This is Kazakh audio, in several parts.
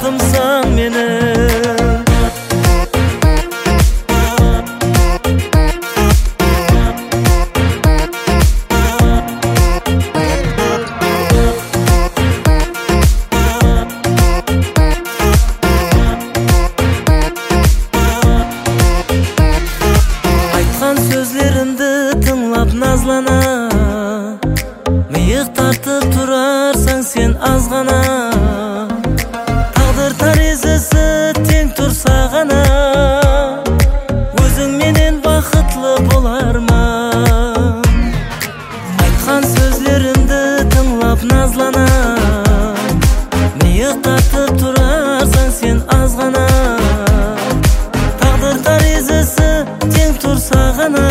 бактымсың менің. Сөзлерімді тыңлап назлана, миық тартып тұрарсың сен аз ғана. Тағдыр тарезесі тең тұрса ғана, өзіңменен бақытлы болар ма? Айтқан сөзлерімді тыңлап назлана, миық тартып тұрарсың сен аз ғана. Тағдыр тарезесі тең тұрса ғана,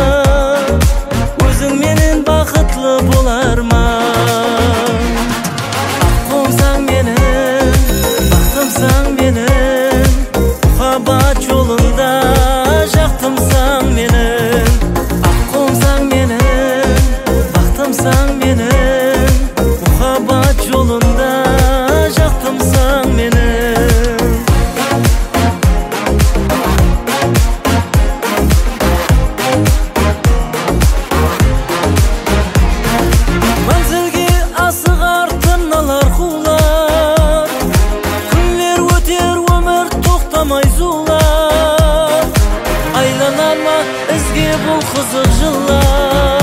өзіңменен бақытлы болар ма? Аққомсаң менің, бақтымсаң менің, махаббат жолында жақтымсаң менің. Аққомсаң менің, бақтымсың менің, махаббат жолында жақтымсың менің. Айланама ізге бұл қызық жылар.